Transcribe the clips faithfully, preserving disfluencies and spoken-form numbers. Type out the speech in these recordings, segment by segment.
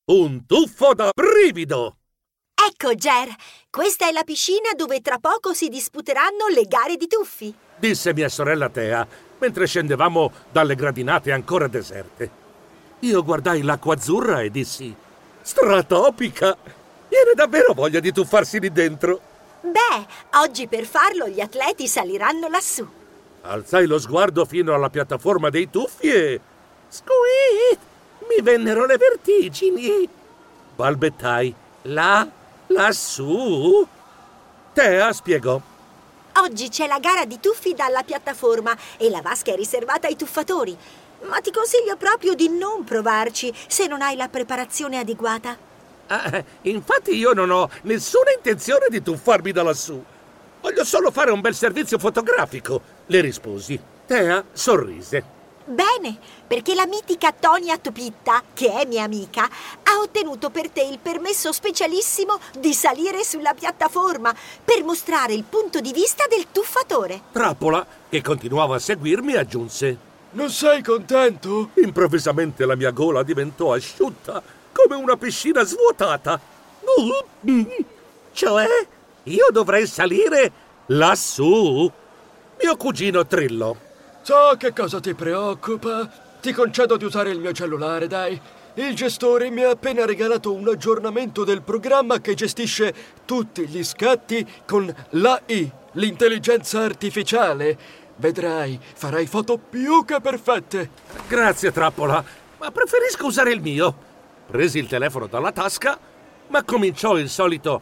Un tuffo da brivido! Ecco, Ger, questa è la piscina dove tra poco si disputeranno le gare di tuffi. Disse mia sorella Tea, mentre scendevamo dalle gradinate ancora deserte. Io guardai l'acqua azzurra e dissi: stratopica! Viene davvero voglia di tuffarsi lì dentro. Beh, oggi per farlo gli atleti saliranno lassù. Alzai lo sguardo fino alla piattaforma dei tuffi e... Squeet! Mi vennero le vertigini. Balbettai. Là, lassù. Tea spiegò: oggi c'è la gara di tuffi dalla piattaforma e la vasca è riservata ai tuffatori. Ma ti consiglio proprio di non provarci se non hai la preparazione adeguata. Ah, infatti io non ho nessuna intenzione di tuffarmi da lassù. Voglio solo fare un bel servizio fotografico, le risposi. Tea sorrise. Bene, perché la mitica Tonia Topitta, che è mia amica, ha ottenuto per te il permesso specialissimo di salire sulla piattaforma per mostrare il punto di vista del tuffatore. Trappola, che continuava a seguirmi, aggiunse: non sei contento? Improvvisamente la mia gola diventò asciutta, come una piscina svuotata. Cioè, io dovrei salire lassù? Mio cugino trillò: so che cosa ti preoccupa. Ti concedo di usare il mio cellulare, dai. Il gestore mi ha appena regalato un aggiornamento del programma che gestisce tutti gli scatti con l'A I, l'intelligenza artificiale. Vedrai, farai foto più che perfette. Grazie, Trappola, ma preferisco usare il mio. Presi il telefono dalla tasca, ma cominciò il solito...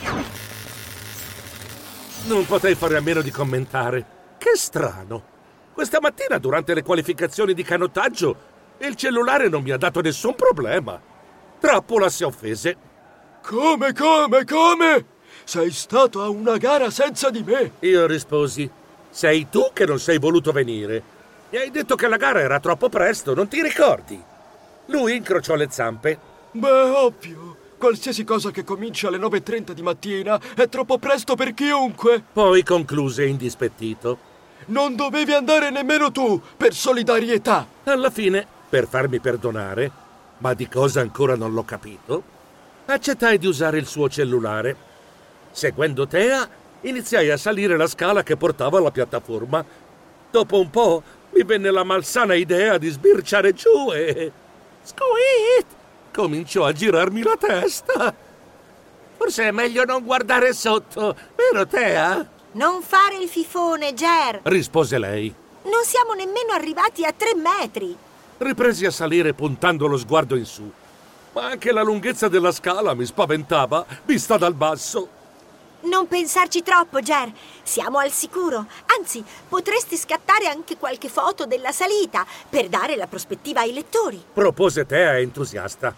Non potei fare a meno di commentare. Che strano. Questa mattina, durante le qualificazioni di canottaggio, il cellulare non mi ha dato nessun problema. Trappola si offese. Come, come, come? Sei stato a una gara senza di me. Io risposi: sei tu che non sei voluto venire. Mi hai detto che la gara era troppo presto, non ti ricordi? Lui incrociò le zampe. Beh, ovvio. Qualsiasi cosa che comincia alle nove e trenta di mattina è troppo presto per chiunque. Poi concluse indispettito: non dovevi andare nemmeno tu, per solidarietà. Alla fine, per farmi perdonare, ma di cosa ancora non l'ho capito, accettai di usare il suo cellulare. Seguendo Tea, iniziai a salire la scala che portava alla piattaforma. Dopo un po' mi venne la malsana idea di sbirciare giù e... Squeet! Cominciò a girarmi la testa. Forse è meglio non guardare sotto, vero Tea? Non fare il fifone, Ger, rispose lei. Non siamo nemmeno arrivati a tre metri. Ripresi a salire puntando lo sguardo in su, ma anche la lunghezza della scala mi spaventava, vista dal basso. Non pensarci troppo, Ger. Siamo al sicuro. Anzi, potresti scattare anche qualche foto della salita per dare la prospettiva ai lettori. Propose Tea entusiasta.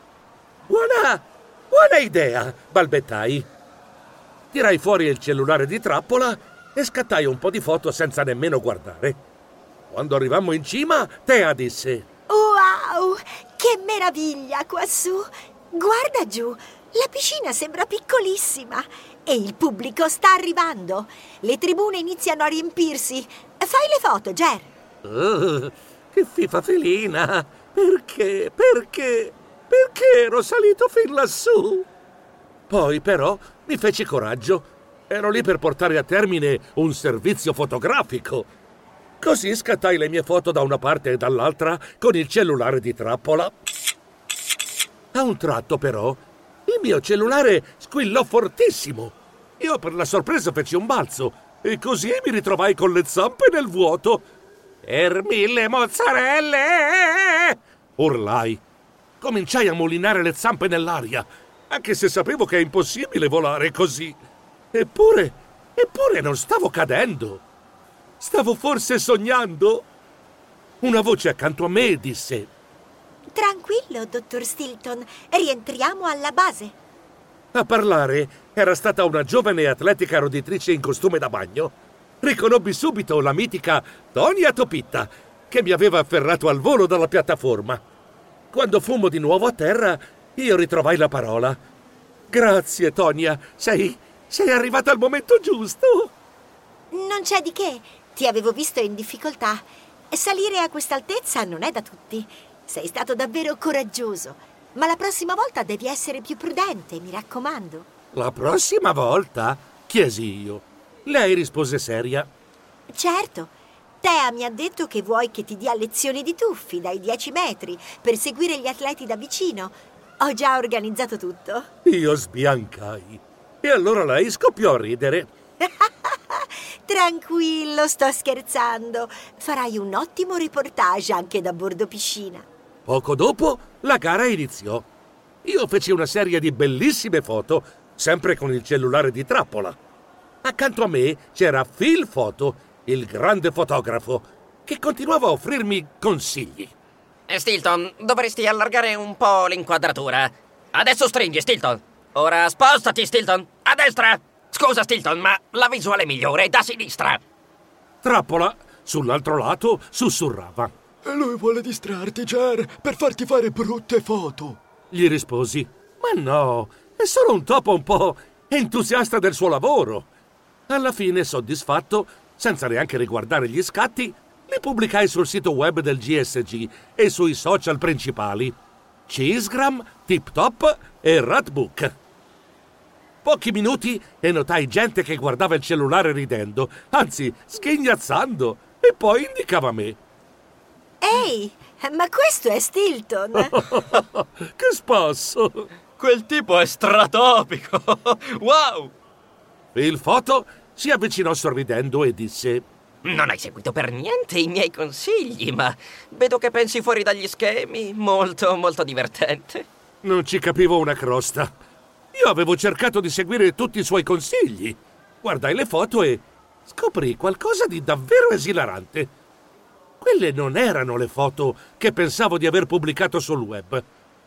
Buona, buona idea, balbettai. Tirai fuori il cellulare di Trappola e scattai un po' di foto senza nemmeno guardare. Quando arrivammo in cima, Tea disse: wow, che meraviglia quassù! Guarda giù, la piscina sembra piccolissima e il pubblico sta arrivando. Le tribune iniziano a riempirsi. Fai le foto, Ger. Oh, che fifa felina! Perché? Perché? Perché ero salito fin lassù? Poi, però, mi feci coraggio. Ero lì per portare a termine un servizio fotografico. Così scattai le mie foto da una parte e dall'altra con il cellulare di Trappola. A un tratto, però, il mio cellulare squillò fortissimo. Io per la sorpresa feci un balzo e così mi ritrovai con le zampe nel vuoto. Per mille mozzarelle! Urlai. Cominciai a mulinare le zampe nell'aria, anche se sapevo che è impossibile volare così. Eppure, eppure non stavo cadendo. Stavo forse sognando? Una voce accanto a me disse: tranquillo, dottor Stilton, rientriamo alla base. A parlare era stata una giovane atletica roditrice in costume da bagno. Riconobbi subito la mitica Tonia Topitta, che mi aveva afferrato al volo dalla piattaforma. Quando fummo di nuovo a terra, io ritrovai la parola. Grazie, Tonia, sei, sei arrivata al momento giusto. Non c'è di che, ti avevo visto in difficoltà. Salire a quest'altezza non è da tutti. Sei stato davvero coraggioso. Ma la prossima volta devi essere più prudente, mi raccomando. La prossima volta? Chiesi io. Lei rispose seria. Certo, Tea mi ha detto che vuoi che ti dia lezioni di tuffi dai dieci metri per seguire gli atleti da vicino. Ho già organizzato tutto. Io sbiancai. E allora lei scoppiò a ridere. Tranquillo, sto scherzando. Farai un ottimo reportage anche da bordo piscina. Poco dopo la gara iniziò. Io feci una serie di bellissime foto, sempre con il cellulare di Trappola. Accanto a me c'era Phil Photo, il grande fotografo, che continuava a offrirmi consigli. Stilton, dovresti allargare un po' l'inquadratura. Adesso stringi, Stilton. Ora spostati, Stilton. A destra. Scusa, Stilton, ma la visuale migliore è da sinistra. Trappola, sull'altro lato, sussurrava. Lui vuole distrarti, Ger, per farti fare brutte foto. Gli risposi. Ma no, è solo un topo un po' entusiasta del suo lavoro. Alla fine, soddisfatto, senza neanche riguardare gli scatti, li pubblicai sul sito web del G S G e sui social principali: Cheesegram, TipTop e Ratbook. Pochi minuti e notai gente che guardava il cellulare ridendo, anzi sghignazzando, e poi indicava me. Ehi, ma questo è Stilton! Che spasso! Quel tipo è stratopico! Wow! Il foto si avvicinò sorridendo e disse: Non hai seguito per niente i miei consigli, ma vedo che pensi fuori dagli schemi. Molto, molto divertente. Non ci capivo una crosta. Io avevo cercato di seguire tutti i suoi consigli. Guardai le foto e scoprì qualcosa di davvero esilarante. Quelle non erano le foto che pensavo di aver pubblicato sul web.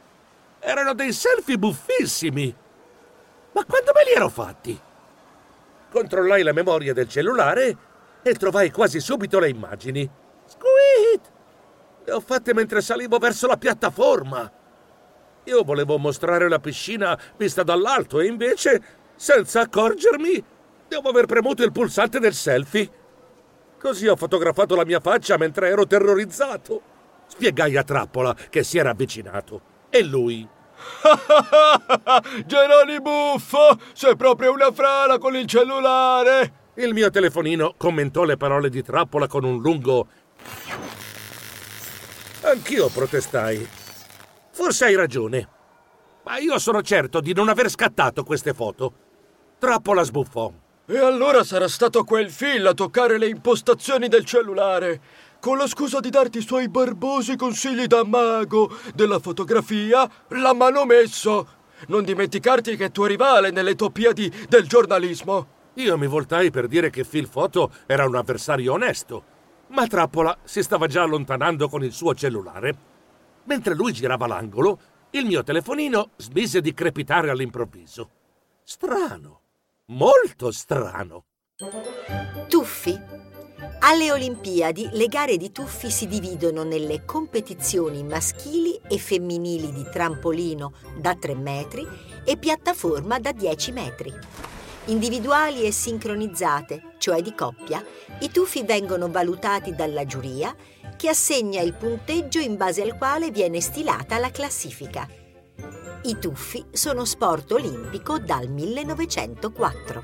Erano dei selfie buffissimi. Ma quando me li ero fatti? Controllai la memoria del cellulare e trovai quasi subito le immagini. Squeet! Le ho fatte mentre salivo verso la piattaforma. Io volevo mostrare la piscina vista dall'alto e invece, senza accorgermi, devo aver premuto il pulsante del selfie. Così ho fotografato la mia faccia mentre ero terrorizzato. Spiegai a Trappola che si era avvicinato. E lui: Geroni buffo! Sei proprio una frana con il cellulare! Il mio telefonino commentò le parole di Trappola con un lungo... Anch'io protestai. Forse hai ragione, ma io sono certo di non aver scattato queste foto. Trappola sbuffò. E allora sarà stato quel Phil a toccare le impostazioni del cellulare, con la scusa di darti i suoi barbosi consigli da mago della fotografia, l'ha manomesso. Non dimenticarti che è tuo rivale nelle Toppiadi del giornalismo. Io mi voltai per dire che Phil Photo era un avversario onesto, ma Trappola si stava già allontanando con il suo cellulare. Mentre lui girava l'angolo, il mio telefonino smise di crepitare all'improvviso. Strano, molto strano. Tuffi. Alle Olimpiadi le gare di tuffi si dividono nelle competizioni maschili e femminili di trampolino da tre metri e piattaforma da dieci metri. Individuali e sincronizzate, cioè di coppia, i tuffi vengono valutati dalla giuria che assegna il punteggio in base al quale viene stilata la classifica. I tuffi sono sport olimpico dal millenovecentoquattro.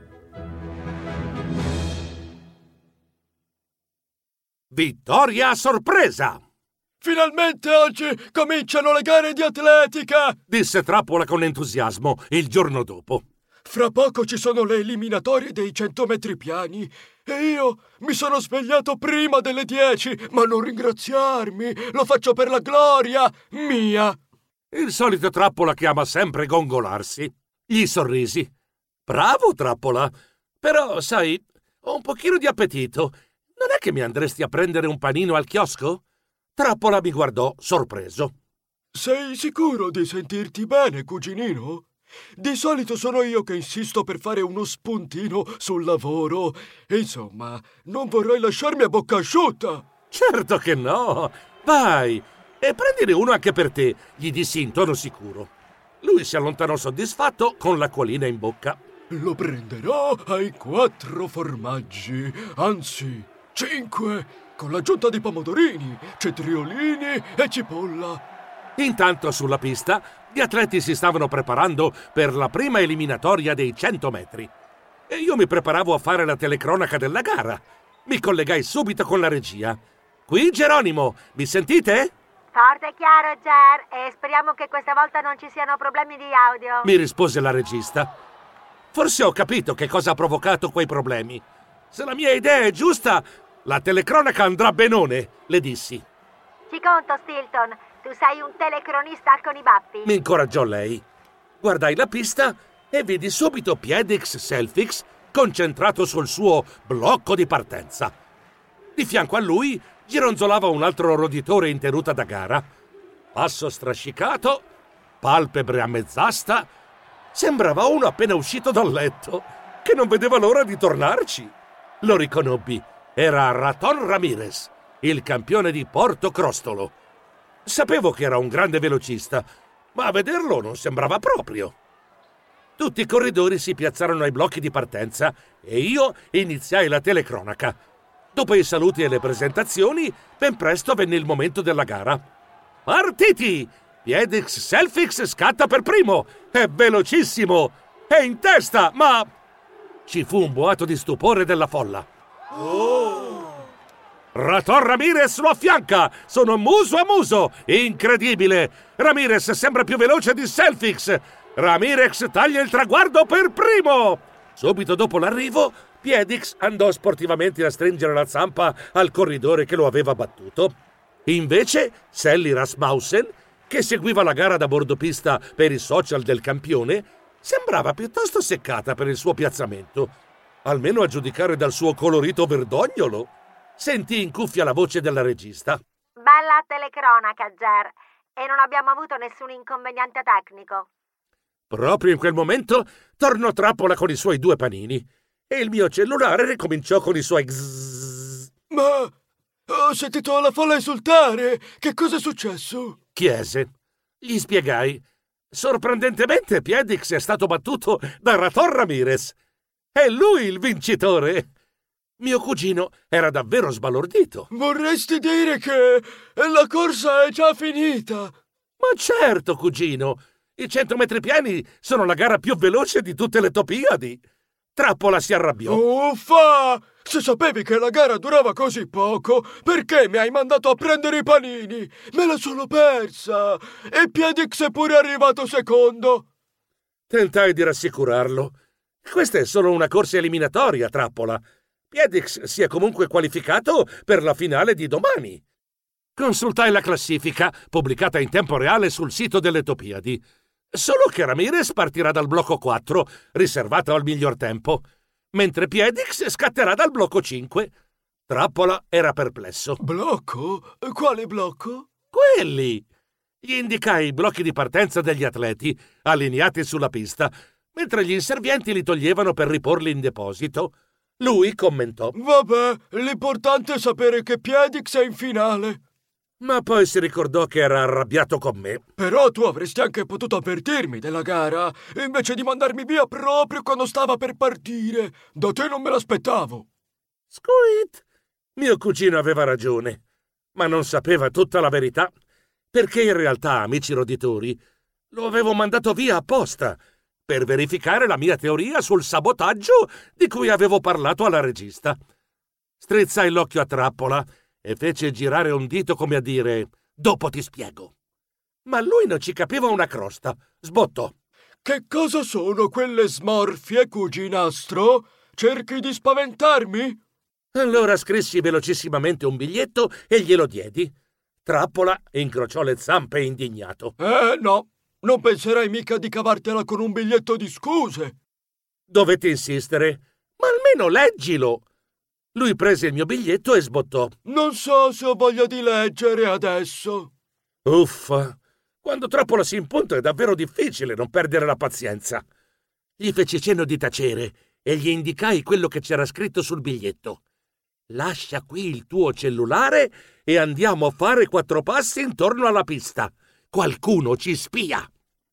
Vittoria a sorpresa! Finalmente oggi cominciano le gare di atletica! Disse Trappola con entusiasmo il giorno dopo. Fra poco ci sono le eliminatorie dei cento metri piani e io mi sono svegliato prima delle dieci, ma non ringraziarmi, lo faccio per la gloria mia. Il solito Trappola che ama sempre gongolarsi. Gli sorrisi. Bravo, Trappola. Però, sai, ho un pochino di appetito. Non è che mi andresti a prendere un panino al chiosco? Trappola mi guardò sorpreso. Sei sicuro di sentirti bene, cuginino? Di solito sono io che insisto per fare uno spuntino sul lavoro. Insomma, non vorrei lasciarmi a bocca asciutta. Certo che no. Vai, e prendine uno anche per te, gli dissi in tono sicuro. Lui si allontanò soddisfatto con l'acquolina in bocca. Lo prenderò ai quattro formaggi, anzi, cinque, con l'aggiunta di pomodorini, cetriolini e cipolla. Intanto sulla pista gli atleti si stavano preparando per la prima eliminatoria dei cento metri e io mi preparavo a fare la telecronaca della gara. Mi collegai subito con la regia. Qui Geronimo, mi sentite? Forte e chiaro, Ger, e speriamo che questa volta non ci siano problemi di audio. Mi rispose la regista. Forse ho capito che cosa ha provocato quei problemi. Se la mia idea è giusta, la telecronaca andrà benone, le dissi. Ci conto, Stilton. Tu sei un telecronista con i baffi. Mi incoraggiò lei. Guardai la pista e vidi subito Piedix Selfix concentrato sul suo blocco di partenza. Di fianco a lui gironzolava un altro roditore in tenuta da gara. Passo strascicato, palpebre a mezz'asta. Sembrava uno appena uscito dal letto, che non vedeva l'ora di tornarci. Lo riconobbi. Era Raton Ramirez, il campione di Porto Crostolo. Sapevo che era un grande velocista, ma a vederlo non sembrava proprio. Tutti i corridori si piazzarono ai blocchi di partenza e io iniziai la telecronaca. Dopo i saluti e le presentazioni, ben presto venne il momento della gara. Partiti! Piedix Selfix scatta per primo! È velocissimo! È in testa, ma... Ci fu un boato di stupore della folla. Oh! Raton Ramirez lo affianca! Sono muso a muso! Incredibile! Ramirez sembra più veloce di Selfix! Ramirez taglia il traguardo per primo! Subito dopo l'arrivo, Piedix andò sportivamente a stringere la zampa al corridore che lo aveva battuto. Invece, Sally Rasmussen, che seguiva la gara da bordopista per i social del campione, sembrava piuttosto seccata per il suo piazzamento, almeno a giudicare dal suo colorito verdognolo. Sentì in cuffia la voce della regista. Bella telecronaca, Ger, e non abbiamo avuto nessun inconveniente tecnico. Proprio in quel momento tornò Trappola con i suoi due panini e il mio cellulare ricominciò con i suoi gzzz. Ma ho sentito la folla esultare! Che cosa è successo? Chiese. Gli spiegai. Sorprendentemente Piedix è stato battuto da Raton Ramirez. È lui il vincitore! Mio cugino era davvero sbalordito. Vorresti dire che la corsa è già finita? Ma certo, cugino! I cento metri piani sono la gara più veloce di tutte le Topiadi. Trappola si arrabbiò. Uffa! Se sapevi che la gara durava così poco, perché mi hai mandato a prendere i panini? Me la sono persa! E Piedix è pure arrivato secondo! Tentai di rassicurarlo. Questa è solo una corsa eliminatoria, Trappola. Piedix si è comunque qualificato per la finale di domani. Consultai la classifica, pubblicata in tempo reale sul sito delle Topiadi. Solo che Ramirez partirà dal blocco quattro, riservato al miglior tempo, mentre Piedix scatterà dal blocco cinque. Trappola era perplesso. Blocco? Quale blocco? Quelli! Gli indicai i blocchi di partenza degli atleti, allineati sulla pista, mentre gli inservienti li toglievano per riporli in deposito. Lui commentò. Vabbè, l'importante è sapere che Piedix è in finale. Ma poi si ricordò che era arrabbiato con me. Però tu avresti anche potuto avvertirmi della gara, invece di mandarmi via proprio quando stava per partire. Da te non me l'aspettavo. Squeet! Mio cugino aveva ragione, ma non sapeva tutta la verità, perché in realtà, amici roditori, lo avevo mandato via apposta per verificare la mia teoria sul sabotaggio di cui avevo parlato alla regista. Strizzai l'occhio a Trappola e fece girare un dito come a dire «Dopo ti spiego». Ma lui non ci capiva una crosta. Sbottò. Che cosa sono quelle smorfie, cuginastro? Cerchi di spaventarmi? Allora scrissi velocissimamente un biglietto e glielo diedi. Trappola incrociò le zampe indignato. Eh no, non penserai mica di cavartela con un biglietto di scuse. Dovete insistere. Ma almeno leggilo. Lui prese il mio biglietto e sbottò. Non so se ho voglia di leggere adesso. Uffa, quando Trappola si impunta è davvero difficile non perdere la pazienza. Gli feci cenno di tacere e gli indicai quello che c'era scritto sul biglietto. Lascia qui il tuo cellulare e andiamo a fare quattro passi intorno alla pista. Qualcuno ci spia.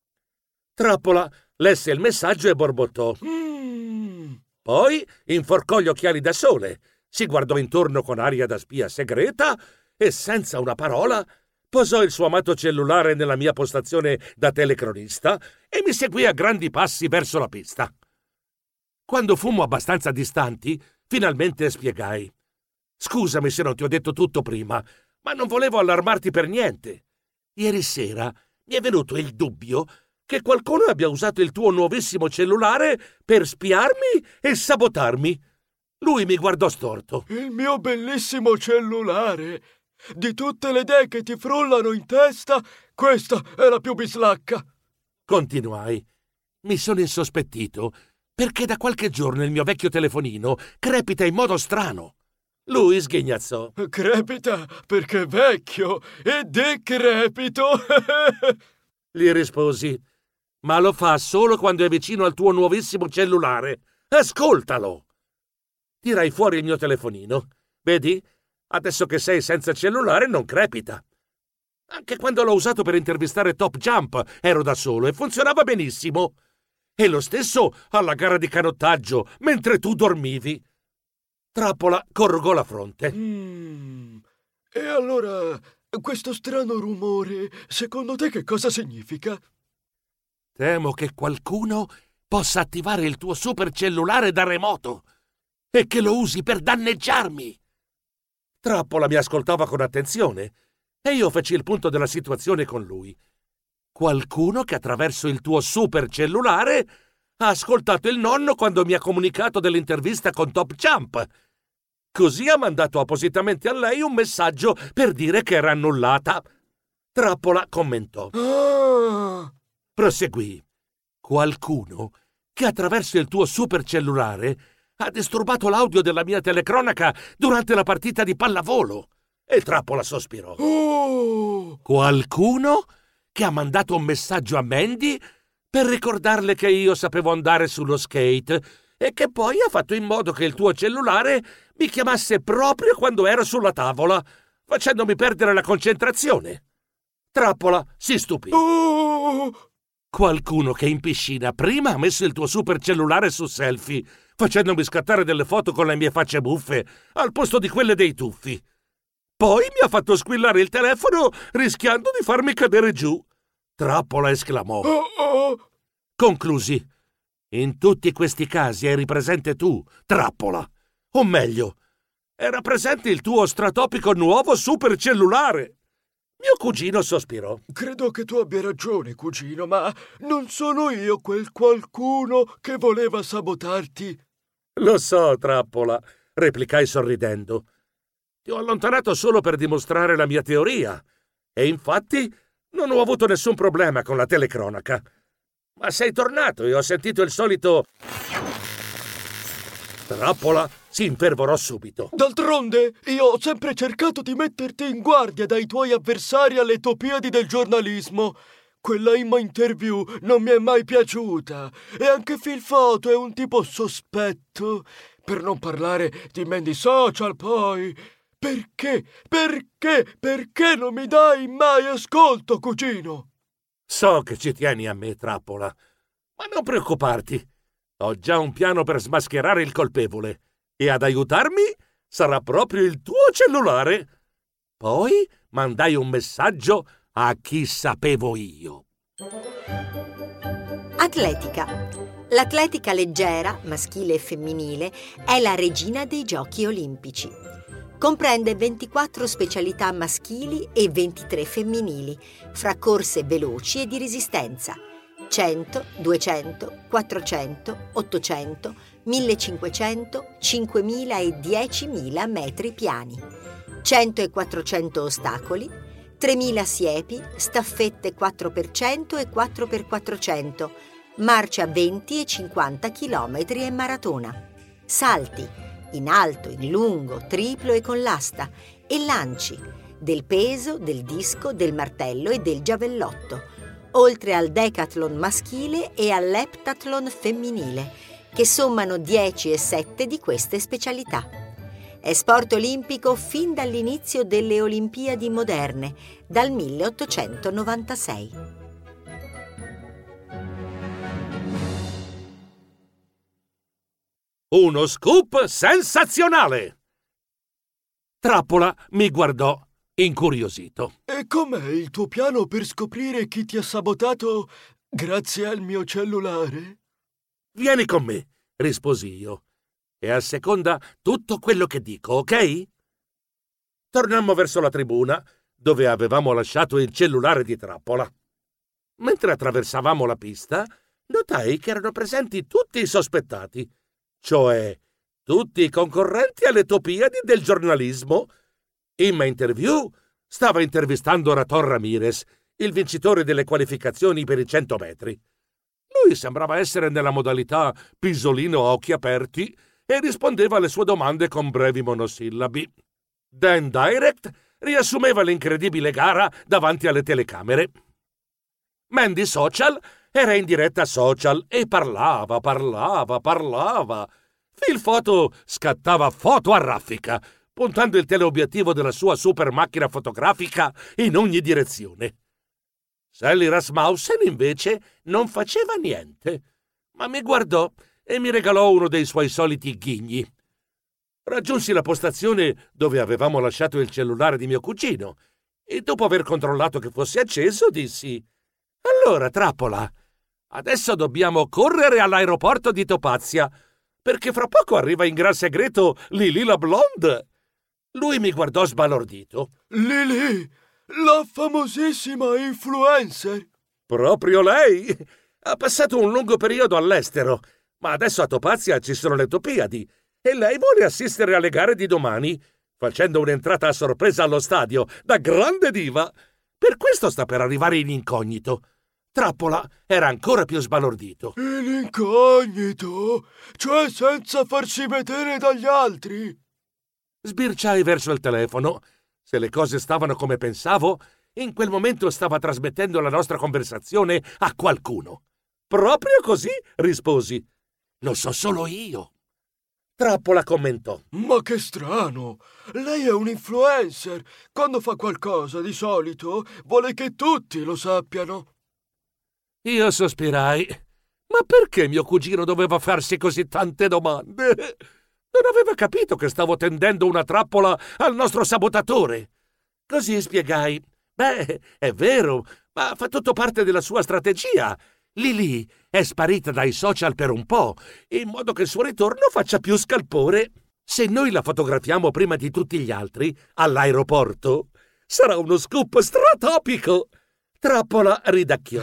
Trappola lesse il messaggio e borbottò. Mm. Poi inforcò gli occhiali da sole, si guardò intorno con aria da spia segreta e senza una parola posò il suo amato cellulare nella mia postazione da telecronista e mi seguì a grandi passi verso la pista. Quando fummo abbastanza distanti, finalmente spiegai: «Scusami se non ti ho detto tutto prima, ma non volevo allarmarti per niente. Ieri sera mi è venuto il dubbio che qualcuno abbia usato il tuo nuovissimo cellulare per spiarmi e sabotarmi». Lui mi guardò storto. Il mio bellissimo cellulare! Di tutte le idee che ti frullano in testa, questa è la più bislacca. Continuai. Mi sono insospettito perché da qualche giorno il mio vecchio telefonino crepita in modo strano. Lui sghignazzò. Crepita perché è vecchio e decrepito. Gli risposi: «Ma lo fa solo quando è vicino al tuo nuovissimo cellulare. Ascoltalo!» Tirai fuori il mio telefonino. Vedi? Adesso che sei senza cellulare non crepita. Anche quando l'ho usato per intervistare Top Jump ero da solo e funzionava benissimo. E lo stesso alla gara di canottaggio, mentre tu dormivi. Trappola corrugò la fronte. Mm. E allora, questo strano rumore, secondo te che cosa significa? Temo che qualcuno possa attivare il tuo supercellulare da remoto e che lo usi per danneggiarmi. Trappola mi ascoltava con attenzione e io feci il punto della situazione con lui. Qualcuno che attraverso il tuo supercellulare ha ascoltato il nonno quando mi ha comunicato dell'intervista con Top Jump. Così ha mandato appositamente a lei un messaggio per dire che era annullata. Trappola commentò. Ah! Proseguì. Qualcuno che attraverso il tuo supercellulare ha disturbato l'audio della mia telecronaca durante la partita di pallavolo. E Trappola sospirò. Oh! Qualcuno che ha mandato un messaggio a Mandy per ricordarle che io sapevo andare sullo skate e che poi ha fatto in modo che il tuo cellulare mi chiamasse proprio quando ero sulla tavola, facendomi perdere la concentrazione. Trappola si stupì. Oh! Qualcuno che in piscina prima ha messo il tuo supercellulare su selfie, facendomi scattare delle foto con le mie facce buffe al posto di quelle dei tuffi. Poi mi ha fatto squillare il telefono rischiando di farmi cadere giù. Trappola esclamò. Oh, oh. Conclusi. In tutti questi casi eri presente tu, Trappola. O meglio, era presente il tuo stratopico nuovo supercellulare. Mio cugino sospirò. Credo che tu abbia ragione, cugino, ma non sono io quel qualcuno che voleva sabotarti. Lo so, Trappola, replicai sorridendo. Ti ho allontanato solo per dimostrare la mia teoria. E infatti non ho avuto nessun problema con la telecronaca. Ma sei tornato e ho sentito il solito... Trappola si infervorò subito. D'altronde, io ho sempre cercato di metterti in guardia dai tuoi avversari alle topiadi del giornalismo. Quella Imma Interview non mi è mai piaciuta. E anche Phil Photo è un tipo sospetto. Per non parlare di Mandy Social, poi... Perché? Perché? Perché non mi dai mai ascolto, cugino? So che ci tieni a me, Trappola. Ma non preoccuparti. Ho già un piano per smascherare il colpevole. E ad aiutarmi sarà proprio il tuo cellulare. Poi mandai un messaggio a chi sapevo io. Atletica. L'atletica leggera, maschile e femminile, è la regina dei giochi olimpici. Comprende ventiquattro specialità maschili e ventitré femminili, fra corse veloci e di resistenza, cento, duecento, quattrocento, ottocento, millecinquecento, cinquemila e diecimila metri piani, cento e quattrocento ostacoli, tremila siepi, staffette quattro per cento e quattro per quattrocento, marcia venti e cinquanta chilometri e maratona, salti, in alto, in lungo, triplo e con l'asta, e lanci, del peso, del disco, del martello e del giavellotto, oltre al decathlon maschile e all'eptathlon femminile, che sommano dieci e sette di queste specialità. È sport olimpico fin dall'inizio delle Olimpiadi moderne, dal milleottocentonovantasei. Uno scoop sensazionale! Trappola mi guardò incuriosito. E com'è il tuo piano per scoprire chi ti ha sabotato grazie al mio cellulare? Vieni con me, risposi io, e asseconda tutto quello che dico, ok? Tornammo verso la tribuna, dove avevamo lasciato il cellulare di Trappola. Mentre attraversavamo la pista, notai che erano presenti tutti i sospettati, cioè tutti i concorrenti alle Topiadi del giornalismo. Imma Interview stava intervistando Raton Ramirez, il vincitore delle qualificazioni per i cento metri. Lui sembrava essere nella modalità pisolino a occhi aperti e rispondeva alle sue domande con brevi monosillabi. Dan Direct riassumeva l'incredibile gara davanti alle telecamere. Mandy Social era in diretta social e parlava, parlava, parlava. Phil Photo scattava foto a raffica, puntando il teleobiettivo della sua super macchina fotografica in ogni direzione. Sally Rasmussen, invece, non faceva niente, ma mi guardò e mi regalò uno dei suoi soliti ghigni. Raggiunsi la postazione dove avevamo lasciato il cellulare di mio cugino e, dopo aver controllato che fosse acceso, dissi: «Allora, Trappola, adesso dobbiamo correre all'aeroporto di Topazia, perché fra poco arriva in gran segreto Lili la Blonde». Lui mi guardò sbalordito. Lili, la famosissima influencer. Proprio lei? Ha passato un lungo periodo all'estero, ma adesso a Topazia ci sono le Topiadi e lei vuole assistere alle gare di domani, facendo un'entrata a sorpresa allo stadio, da grande diva. Per questo sta per arrivare in incognito. Trappola era ancora più sbalordito. In incognito? Cioè senza farsi vedere dagli altri? Sbirciai verso il telefono. Se le cose stavano come pensavo, in quel momento stava trasmettendo la nostra conversazione a qualcuno. Proprio così, risposi. Lo so solo io. Trappola commentò. Ma che strano! Lei è un influencer. Quando fa qualcosa, di solito, vuole che tutti lo sappiano. Io sospirai. Ma perché mio cugino doveva farsi così tante domande? Non aveva capito che stavo tendendo una trappola al nostro sabotatore. Così spiegai. Beh, è vero, ma fa tutto parte della sua strategia. Lili è sparita dai social per un po', in modo che il suo ritorno faccia più scalpore. Se noi la fotografiamo prima di tutti gli altri, all'aeroporto, sarà uno scoop stratopico. Trappola ridacchiò.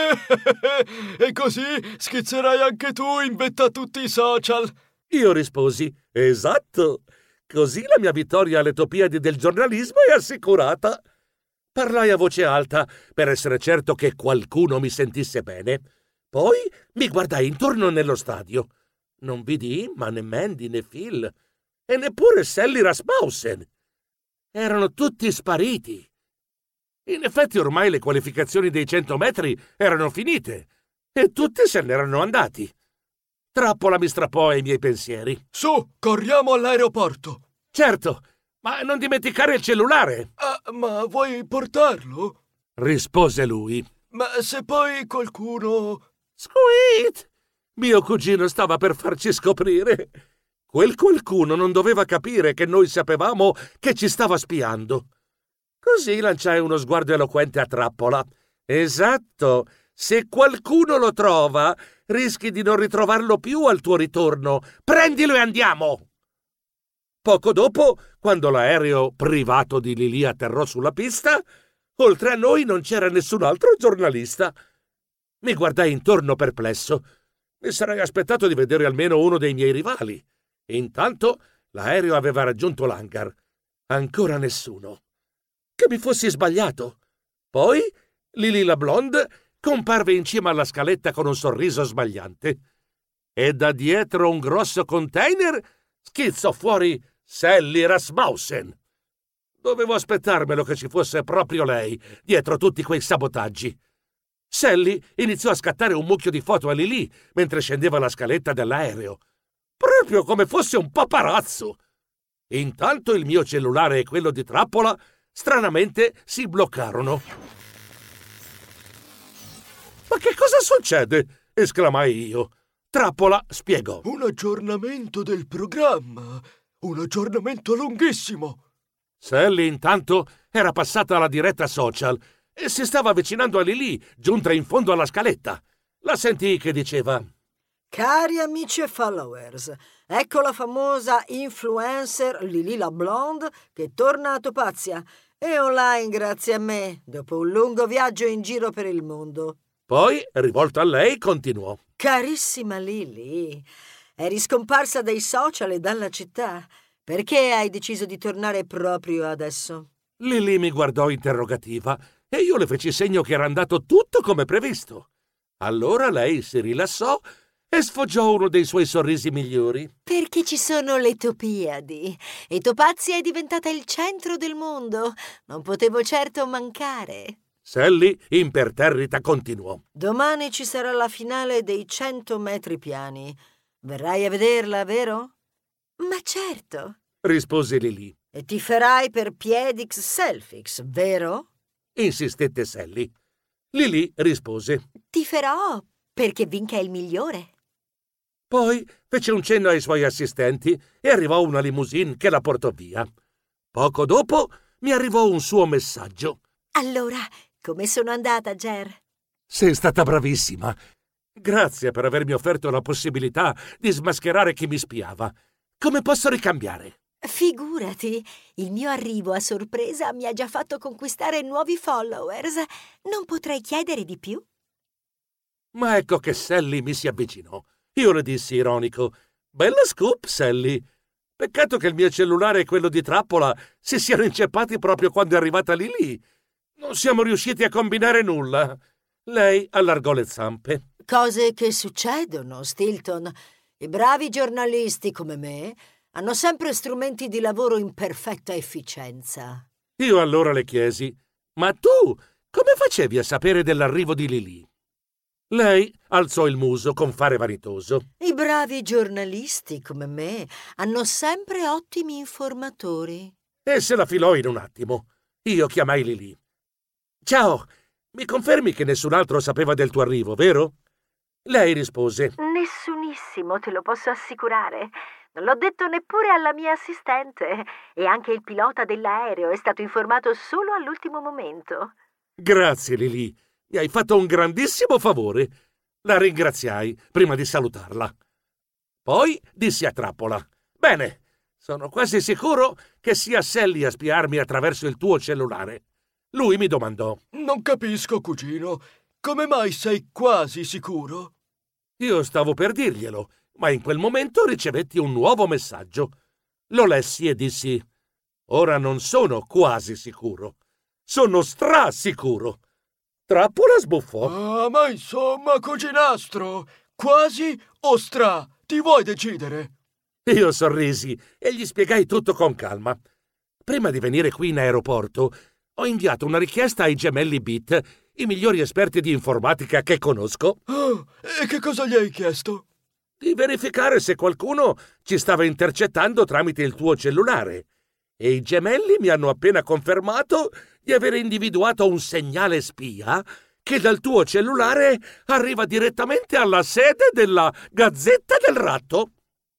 E così schizzerai anche tu in vetta a tutti i social. Io risposi, esatto. Così la mia vittoria alle Topiadi del giornalismo è assicurata. Parlai a voce alta per essere certo che qualcuno mi sentisse bene. Poi mi guardai intorno nello stadio. Non vidi Imma, né Mandy, né Phil, e neppure Sally Rasmussen. Erano tutti spariti. In effetti ormai le qualificazioni dei cento metri erano finite e tutti se n'erano andati. Trappola mi strappò ai miei pensieri. Su, corriamo all'aeroporto. Certo, ma non dimenticare il cellulare. Ah, ma vuoi portarlo? Rispose lui. Ma se poi qualcuno... Squeet! Mio cugino stava per farci scoprire. Quel qualcuno non doveva capire che noi sapevamo che ci stava spiando. Così lanciai uno sguardo eloquente a Trappola. Esatto, se qualcuno lo trova, rischi di non ritrovarlo più al tuo ritorno. Prendilo e andiamo! Poco dopo, quando l'aereo privato di Lili atterrò sulla pista, oltre a noi non c'era nessun altro giornalista. Mi guardai intorno perplesso. Mi sarei aspettato di vedere almeno uno dei miei rivali. Intanto l'aereo aveva raggiunto l'hangar. Ancora nessuno. Che mi fossi sbagliato. Poi Lili la Blonde comparve in cima alla scaletta con un sorriso sbagliante. E da dietro un grosso container schizzò fuori Sally Rasmussen. Dovevo aspettarmelo che ci fosse proprio lei dietro tutti quei sabotaggi. Sally iniziò a scattare un mucchio di foto a Lili mentre scendeva la scaletta dell'aereo, proprio come fosse un paparazzo. Intanto il mio cellulare e quello di Trappola stranamente si bloccarono. «Ma che cosa succede?» esclamai io. Trappola spiegò. Un aggiornamento del programma. Un aggiornamento lunghissimo. Sally intanto era passata alla diretta social e si stava avvicinando a Lily, giunta in fondo alla scaletta. La sentii che diceva: Cari amici e followers, ecco la famosa influencer Lily la Blonde che torna a Topazia e online grazie a me, dopo un lungo viaggio in giro per il mondo. Poi, rivolto a lei, continuò: Carissima Lily, eri scomparsa dai social e dalla città. Perché hai deciso di tornare proprio adesso? Lily mi guardò interrogativa e io le feci segno che era andato tutto come previsto. Allora lei si rilassò e sfoggiò uno dei suoi sorrisi migliori. Perché ci sono le Topiadi e Topazia è diventata il centro del mondo. Non potevo certo mancare. Sally, imperterrita, continuò: Domani ci sarà la finale dei cento metri piani. Verrai a vederla, vero? Ma certo, rispose Lily. E ti farai per Piedix Selfix, vero? Insistette Sally. Lily rispose: ti farò perché vinca il migliore. Poi fece un cenno ai suoi assistenti e arrivò una limousine che la portò via. Poco dopo mi arrivò un suo messaggio. Allora, come sono andata, Ger? Sei stata bravissima. Grazie per avermi offerto la possibilità di smascherare chi mi spiava. Come posso ricambiare? Figurati, il mio arrivo a sorpresa mi ha già fatto conquistare nuovi followers. Non potrei chiedere di più? Ma ecco che Sally mi si avvicinò. Io le dissi ironico: Bella scoop, Sally. Peccato che il mio cellulare e quello di Trappola si siano inceppati proprio quando è arrivata Lily. Non siamo riusciti a combinare nulla. Lei allargò le zampe. Cose che succedono, Stilton. I bravi giornalisti come me hanno sempre strumenti di lavoro in perfetta efficienza. Io allora le chiesi: ma tu come facevi a sapere dell'arrivo di Lily? Lei alzò il muso con fare vanitoso. I bravi giornalisti come me hanno sempre ottimi informatori. E se la filò in un attimo. Io chiamai Lily. Ciao, mi confermi che nessun altro sapeva del tuo arrivo, vero? Lei rispose: Nessunissimo, te lo posso assicurare. Non l'ho detto neppure alla mia assistente. E anche il pilota dell'aereo è stato informato solo all'ultimo momento. Grazie, Lily. Mi hai fatto un grandissimo favore. La ringraziai prima di salutarla. Poi dissi a Trappola: Bene, sono quasi sicuro che sia Sally a spiarmi attraverso il tuo cellulare. Lui mi domandò: Non capisco, cugino. Come mai sei quasi sicuro? Io stavo per dirglielo, ma in quel momento ricevetti un nuovo messaggio. Lo lessi e dissi: Ora non sono quasi sicuro. Sono strasicuro. Trappola sbuffò. Ah, ma insomma, cuginastro, quasi o stra? Ti vuoi decidere? Io sorrisi e gli spiegai tutto con calma. Prima di venire qui in aeroporto, ho inviato una richiesta ai gemelli Bit, i migliori esperti di informatica che conosco. Oh, e che cosa gli hai chiesto? Di verificare se qualcuno ci stava intercettando tramite il tuo cellulare. E i gemelli mi hanno appena confermato di aver individuato un segnale spia che dal tuo cellulare arriva direttamente alla sede della Gazzetta del Ratto.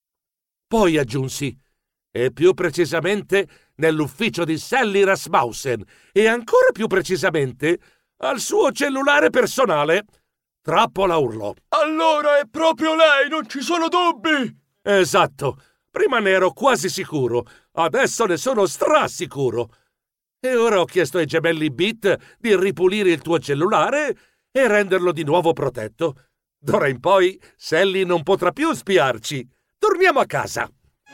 Poi aggiunsi: e più precisamente nell'ufficio di Sally Rasmussen e ancora più precisamente al suo cellulare personale. Trappola urlò: Allora è proprio lei, non ci sono dubbi! Esatto. Prima ne ero quasi sicuro, adesso ne sono strasicuro. E ora ho chiesto ai gemelli Bit di ripulire il tuo cellulare e renderlo di nuovo protetto. D'ora in poi Sally non potrà più spiarci. Torniamo a casa.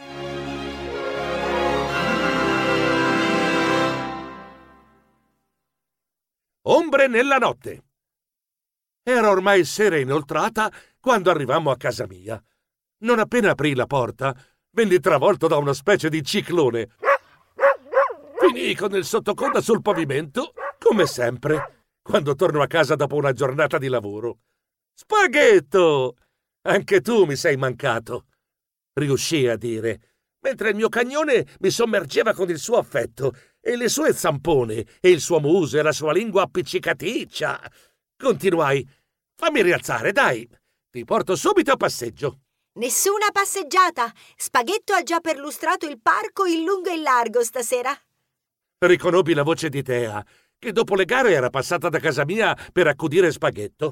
Ombre nella notte. Era ormai sera inoltrata quando arrivammo a casa mia. Non appena aprii la porta, venni travolto da una specie di ciclone. Finii con il sottocoda sul pavimento, come sempre, quando torno a casa dopo una giornata di lavoro. Spaghetto! Anche tu mi sei mancato, riuscii a dire, mentre il mio cagnone mi sommergeva con il suo affetto e le sue zampone e il suo muso e la sua lingua appiccicaticcia. Continuai: fammi rialzare, dai, ti porto subito a passeggio. Nessuna passeggiata. Spaghetto ha già perlustrato il parco in lungo e in largo stasera. Riconobbi la voce di Tea, che dopo le gare era passata da casa mia per accudire Spaghetto.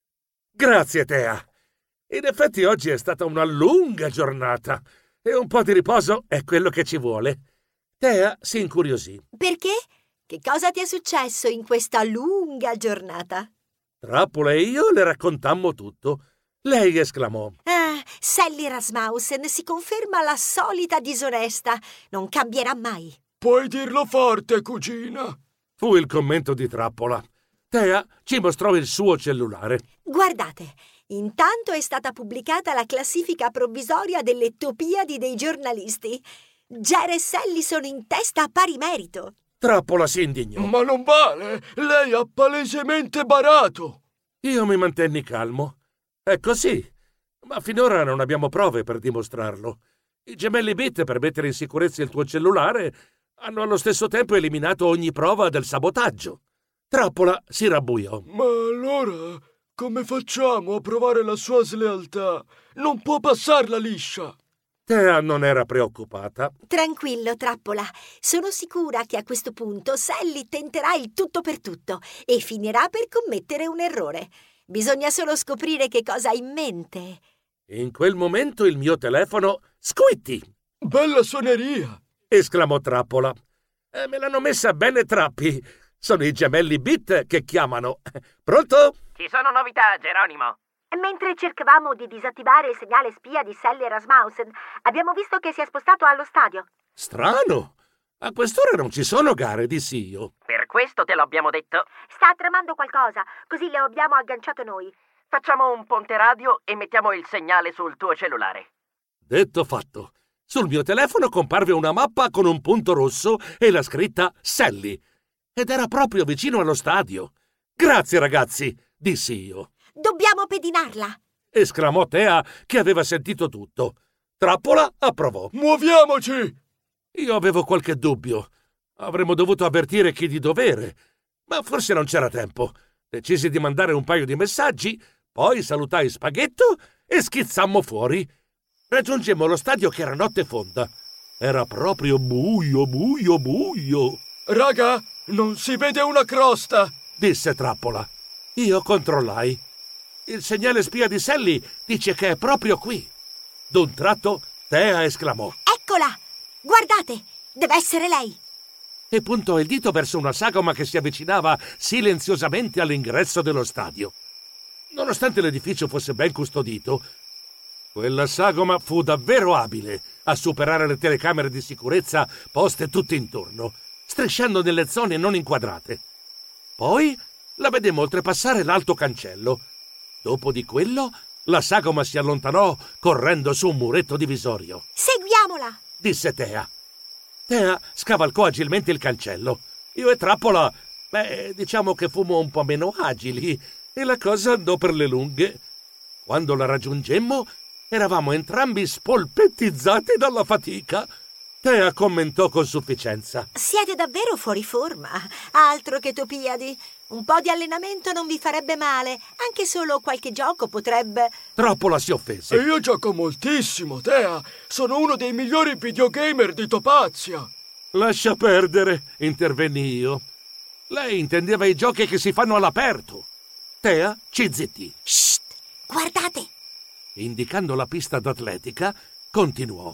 Grazie, Tea. In effetti oggi è stata una lunga giornata e un po' di riposo è quello che ci vuole. Tea si incuriosì. Perché? Che cosa ti è successo in questa lunga giornata? Trappola e io le raccontammo tutto. Lei esclamò: Ah, Sally Rasmussen si conferma la solita disonesta. Non cambierà mai. Puoi dirlo forte, cugina. Fu il commento di Trappola. Tea ci mostrò il suo cellulare. Guardate, intanto è stata pubblicata la classifica provvisoria delle Topiadi dei giornalisti. Ger e Sally sono in testa a pari merito. Trappola si indignò. Ma non vale! Lei ha palesemente barato! Io mi mantenni calmo. È così, ma finora non abbiamo prove per dimostrarlo. I gemelli Bit, per mettere in sicurezza il tuo cellulare, hanno allo stesso tempo eliminato ogni prova del sabotaggio. Trappola si rabbuiò. Ma allora, come facciamo a provare la sua slealtà? Non può passarla liscia! Tea non era preoccupata. Tranquillo, Trappola. Sono sicura che a questo punto Sally tenterà il tutto per tutto e finirà per commettere un errore. Bisogna solo scoprire che cosa ha in mente. In quel momento il mio telefono squitti! Bella suoneria! Esclamò Trappola. E me l'hanno messa bene Trappi. Sono i gemelli Bit che chiamano. Pronto? Ci sono novità, Geronimo. Mentre cercavamo di disattivare il segnale spia di Sally Rasmussen, abbiamo visto che si è spostato allo stadio. Strano. A quest'ora non ci sono gare, dissi io. Per questo te lo abbiamo detto. Sta tramando qualcosa, così lo abbiamo agganciato noi. Facciamo un ponte radio e mettiamo il segnale sul tuo cellulare. Detto fatto. Sul mio telefono comparve una mappa con un punto rosso e la scritta Sally. Ed era proprio vicino allo stadio. Grazie, ragazzi, dissi io. Dobbiamo pedinarla! Esclamò Tea, che aveva sentito tutto. Trappola approvò. Muoviamoci! Io avevo qualche dubbio. Avremmo dovuto avvertire chi di dovere, ma forse non c'era tempo. Decisi di mandare un paio di messaggi, poi salutai Spaghetto e schizzammo fuori. Raggiungemmo lo stadio che era notte fonda. Era proprio buio, buio, buio. Raga, non si vede una crosta! Disse Trappola. Io controllai. Il segnale spia di Sally dice che è proprio qui. D'un tratto, Tea esclamò: Eccola! Guardate! Deve essere lei! E puntò il dito verso una sagoma che si avvicinava silenziosamente all'ingresso dello stadio. Nonostante l'edificio fosse ben custodito, quella sagoma fu davvero abile a superare le telecamere di sicurezza poste tutte intorno, strisciando nelle zone non inquadrate. Poi la vedemmo oltrepassare l'alto cancello. Dopo di quello, la sagoma si allontanò correndo su un muretto divisorio. Seguiamola! Disse Tea. Tea scavalcò agilmente il cancello. Io e Trappola, beh, diciamo che fummo un po' meno agili e la cosa andò per le lunghe. Quando la raggiungemmo, eravamo entrambi spolpettizzati dalla fatica. Tea commentò con sufficienza. Siete davvero fuori forma. Altro che Topiadi. Un po' di allenamento non vi farebbe male. Anche solo qualche gioco potrebbe... Trappola si offese. E io gioco moltissimo, Tea. Sono uno dei migliori videogamer di Topazia. Lascia perdere, intervenni io. Lei intendeva i giochi che si fanno all'aperto. Tea ci zittì. Shh! Guardate! Indicando la pista d'atletica, continuò.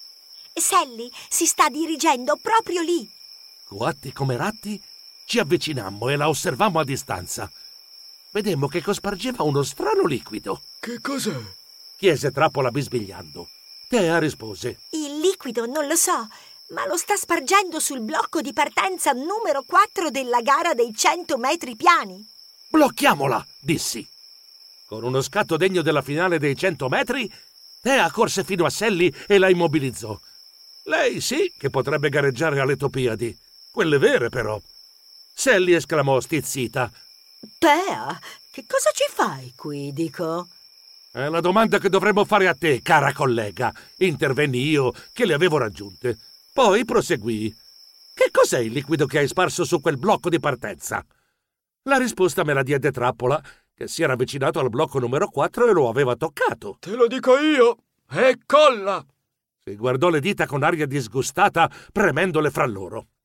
Sally si sta dirigendo proprio lì. Coatti come ratti, ci avvicinammo e la osservammo a distanza. Vedemmo che cospargeva uno strano liquido. Che cos'è? Chiese Trappola bisbigliando. Tea rispose. Il liquido non lo so, ma lo sta spargendo sul blocco di partenza numero quattro della gara dei cento metri piani. Blocchiamola, dissi. Con uno scatto degno della finale dei cento metri, Tea corse fino a Sally e la immobilizzò. Lei sì che potrebbe gareggiare alle Topiadi. Quelle vere, però. Sally esclamò stizzita. Tea, che cosa ci fai qui, dico? È la domanda che dovremmo fare a te, cara collega. Intervenni io, che le avevo raggiunte. Poi proseguì. Che cos'è il liquido che hai sparso su quel blocco di partenza? La risposta me la diede Trappola, che si era avvicinato al blocco numero quattro e lo aveva toccato. Te lo dico io. È colla! Si guardò le dita con aria disgustata, premendole fra loro. Per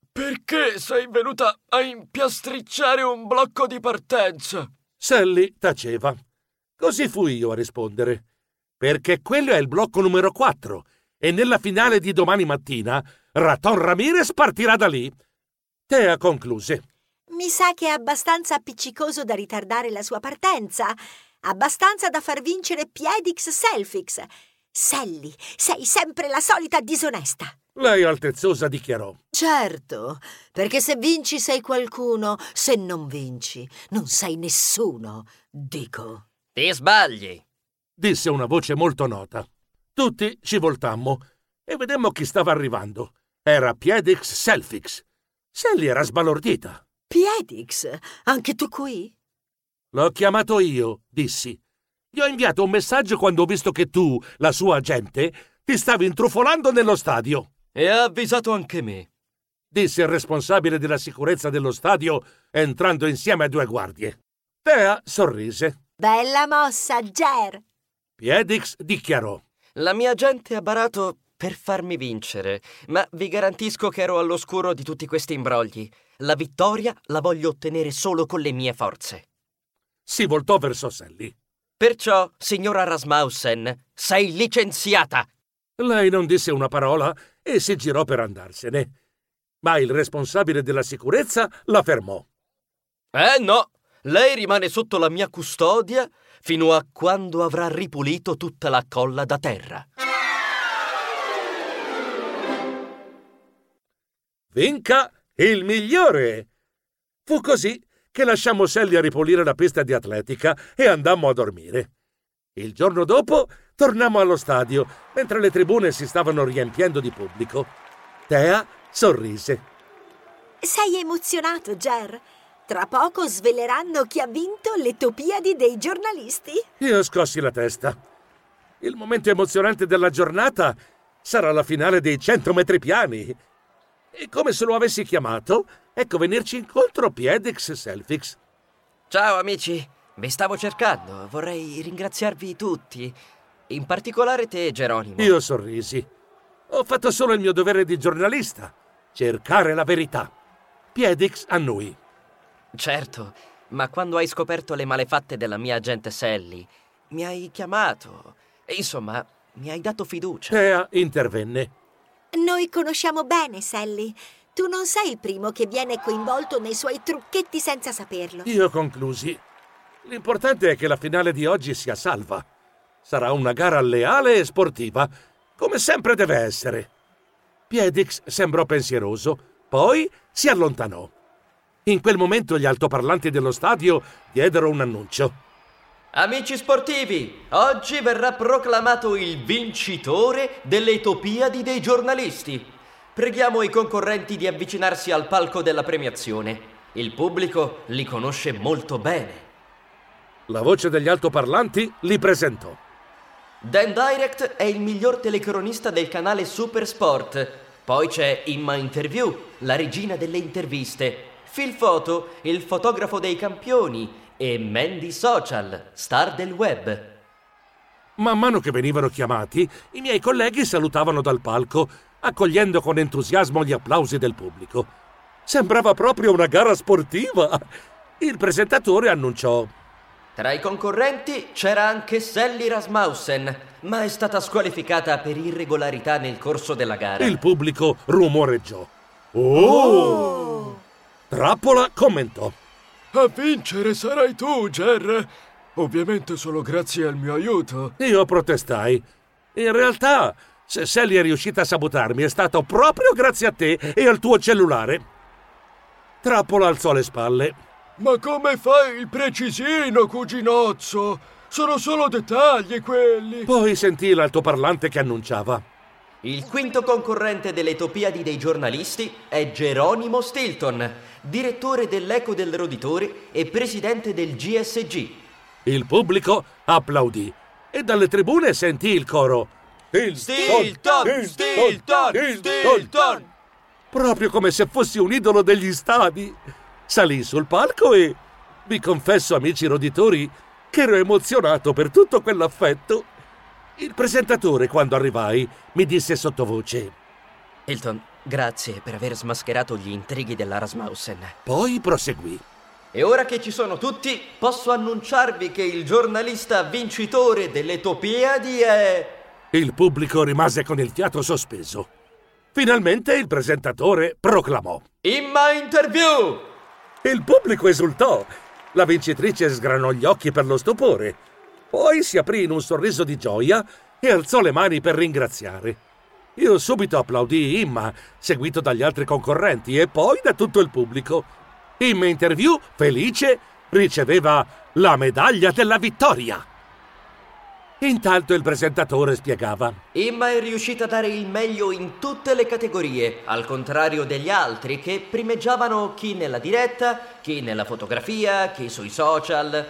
perché sei venuta a impiastricciare un blocco di partenza? Sally taceva. Così fui io a rispondere. Perché quello è il blocco numero quattro e nella finale di domani mattina Raton Ramirez partirà da lì. Thea concluse. Mi sa che è abbastanza appiccicoso da ritardare la sua partenza. Abbastanza da far vincere Piedix Selfix. Sally, sei sempre la solita disonesta. Lei altezzosa dichiarò. Certo, perché se vinci sei qualcuno, se non vinci non sei nessuno, dico. Ti sbagli, disse una voce molto nota. Tutti ci voltammo e vedemmo chi stava arrivando. Era Piedix Selfix. Sally era sbalordita. Piedix? Anche tu qui? L'ho chiamato io, dissi. Gli ho inviato un messaggio quando ho visto che tu, la sua agente, ti stavi intrufolando nello stadio. E ha avvisato anche me, disse il responsabile della sicurezza dello stadio, entrando insieme a due guardie. Thea sorrise. Bella mossa, Ger. Piedix dichiarò. La mia gente ha barato per farmi vincere, ma vi garantisco che ero all'oscuro di tutti questi imbrogli. La vittoria la voglio ottenere solo con le mie forze. Si voltò verso Sally. Perciò, signora Rasmussen, sei licenziata. Lei non disse una parola e si girò per andarsene. Ma il responsabile della sicurezza la fermò. Eh no, lei rimane sotto la mia custodia fino a quando avrà ripulito tutta la colla da terra. Vinca il migliore! Fu così che lasciammo Sally a ripulire la pista di atletica e andammo a dormire. Il giorno dopo tornammo allo stadio, mentre le tribune si stavano riempiendo di pubblico. Thea sorrise. Sei emozionato, Ger? Tra poco sveleranno chi ha vinto le Topiadi dei giornalisti. Io scossi la testa. Il momento emozionante della giornata sarà la finale dei cento metri piani. E come se lo avessi chiamato, ecco venirci incontro Piedix Selfix. Ciao amici, vi stavo cercando. Vorrei ringraziarvi tutti, in particolare te, Geronimo. Io sorrisi. Ho fatto solo il mio dovere di giornalista, cercare la verità. Piedix annui. Certo, ma quando hai scoperto le malefatte della mia agente Sally, mi hai chiamato. Insomma, mi hai dato fiducia. Thea intervenne. Noi conosciamo bene Sally. Tu non sei il primo che viene coinvolto nei suoi trucchetti senza saperlo. Io conclusi. L'importante è che la finale di oggi sia salva. Sarà una gara leale e sportiva, come sempre deve essere. Piedix sembrò pensieroso, poi si allontanò. In quel momento gli altoparlanti dello stadio diedero un annuncio. Amici sportivi, oggi verrà proclamato il vincitore delle Topiadi dei giornalisti. Preghiamo i concorrenti di avvicinarsi al palco della premiazione. Il pubblico li conosce molto bene. La voce degli altoparlanti li presentò. Dan Direct è il miglior telecronista del canale Super Sport. Poi c'è Imma Interview, la regina delle interviste. Phil Photo, il fotografo dei campioni. E Mandy Social, star del web. Man mano che venivano chiamati, i miei colleghi salutavano dal palco, accogliendo con entusiasmo gli applausi del pubblico. Sembrava proprio una gara sportiva. Il presentatore annunciò: tra i concorrenti c'era anche Sally Rasmussen, ma è stata squalificata per irregolarità nel corso della gara. Il pubblico rumoreggiò. Oh! Trappola commentò: a vincere sarai tu, Ger. Ovviamente solo grazie al mio aiuto. Io protestai. In realtà, se Sally è riuscita a sabotarmi, è stato proprio grazie a te e al tuo cellulare. Trappola alzò le spalle. Ma come fai il precisino, cuginozzo? Sono solo dettagli quelli. Poi sentì l'altoparlante che annunciava: il quinto concorrente delle Topiadi dei giornalisti è Geronimo Stilton, direttore dell'Eco del Roditore e presidente del G S G. Il pubblico applaudì e dalle tribune sentì il coro: Stilton! Stilton! Stilton! Stilton! Proprio come se fossi un idolo degli stadi. Salì sul palco e, vi confesso, amici roditori, che ero emozionato per tutto quell'affetto. Il presentatore, quando arrivai, mi disse sottovoce: Hilton, Grazie per aver smascherato gli intrighi della Rasmussen. Poi proseguì. E ora che ci sono tutti, posso annunciarvi che il giornalista vincitore delle Topiadi è... Il pubblico rimase con il fiato sospeso. Finalmente il presentatore proclamò: Imma Interview! Il pubblico esultò. La vincitrice sgranò gli occhi per lo stupore. Poi si aprì in un sorriso di gioia e alzò le mani per ringraziare. Io subito applaudii Imma, seguito dagli altri concorrenti e poi da tutto il pubblico. Imma Interview, felice, riceveva la medaglia della vittoria. Intanto il presentatore spiegava: Imma è riuscita a dare il meglio in tutte le categorie, al contrario degli altri che primeggiavano chi nella diretta, chi nella fotografia, chi sui social.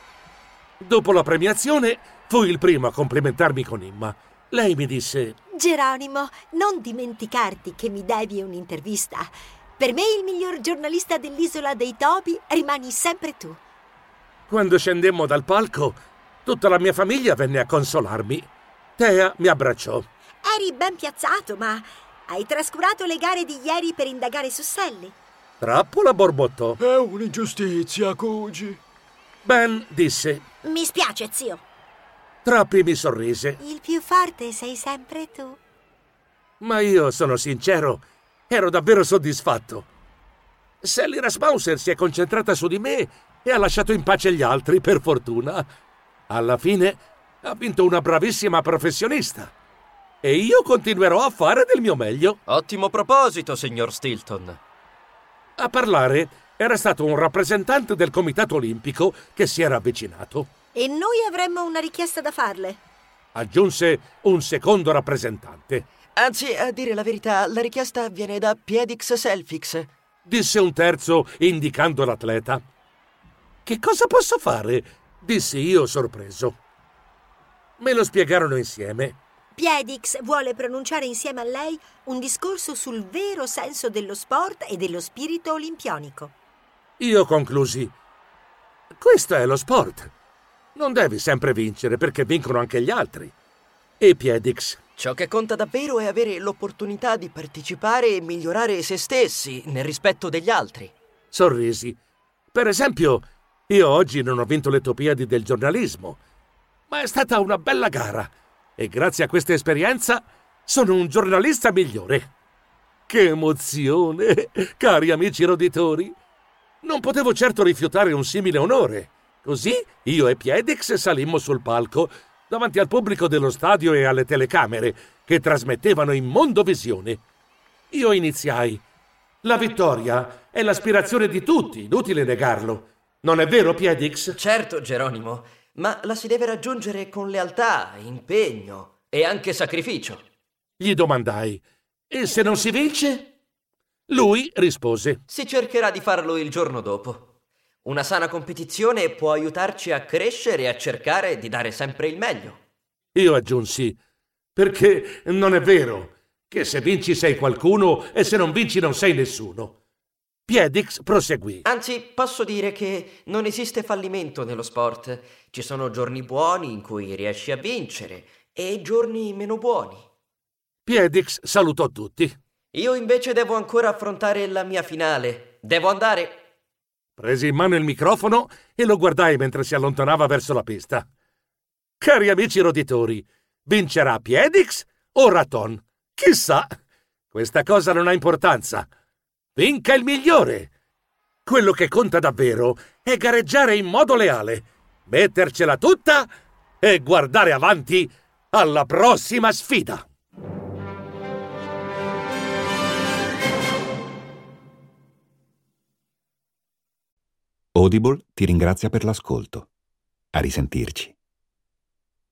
Dopo la premiazione fui il primo a complimentarmi con Imma. Lei mi disse: Geronimo, non dimenticarti che mi devi un'intervista. Per me il miglior giornalista dell'Isola dei Topi rimani sempre tu. Quando scendemmo dal palco, tutta la mia famiglia venne a consolarmi. Thea mi abbracciò. Eri ben piazzato, ma hai trascurato le gare di ieri per indagare su Sally. Trappola borbottò. È un'ingiustizia, Cugi. Ben disse: Mi spiace, zio. Trappi mi sorrise. Il più forte sei sempre tu. Ma io sono sincero, ero davvero soddisfatto. Sally Rasmussen si è concentrata su di me e ha lasciato in pace gli altri, per fortuna. Alla fine ha vinto una bravissima professionista. E io continuerò a fare del mio meglio. Ottimo proposito, signor Stilton. A parlare era stato un rappresentante del Comitato Olimpico che si era avvicinato. E noi avremmo una richiesta da farle. Aggiunse un secondo rappresentante. Anzi, a dire la verità, la richiesta viene da Piedix Selfix. Disse un terzo, indicando l'atleta. Che cosa posso fare? Dissi io, sorpreso. Me lo spiegarono insieme. Piedix vuole pronunciare insieme a lei un discorso sul vero senso dello sport e dello spirito olimpionico. Io conclusi: questo è lo sport. Non devi sempre vincere, perché vincono anche gli altri. E Piedix: ciò che conta davvero è avere l'opportunità di partecipare e migliorare se stessi nel rispetto degli altri. Sorrisi. Per esempio, io oggi non ho vinto le Topiadi del giornalismo, ma è stata una bella gara e grazie a questa esperienza sono un giornalista migliore. Che emozione, cari amici roditori! Non potevo certo rifiutare un simile onore. Così io e Piedix salimmo sul palco davanti al pubblico dello stadio e alle telecamere che trasmettevano in mondovisione. Io iniziai: la vittoria è l'aspirazione di tutti, inutile negarlo. Non è vero, Piedix? Certo, Geronimo, ma la si deve raggiungere con lealtà, impegno e anche sacrificio. Gli domandai: e se non si vince? Lui rispose: si cercherà di farlo il giorno dopo. Una sana competizione può aiutarci a crescere e a cercare di dare sempre il meglio. Io aggiunsi: perché non è vero che se vinci sei qualcuno e se non vinci non sei nessuno. Piedix proseguì: anzi, posso dire che non esiste fallimento nello sport. Ci sono giorni buoni in cui riesci a vincere e giorni meno buoni. Piedix salutò tutti. Io invece devo ancora affrontare la mia finale. Devo andare. Presi in mano il microfono e lo guardai mentre si allontanava verso la pista. Cari amici roditori, vincerà Piedix o Raton? Chissà, questa cosa non ha importanza. Vinca il migliore. Quello che conta davvero è gareggiare in modo leale, mettercela tutta e guardare avanti alla prossima sfida. Audible ti ringrazia per l'ascolto. A risentirci.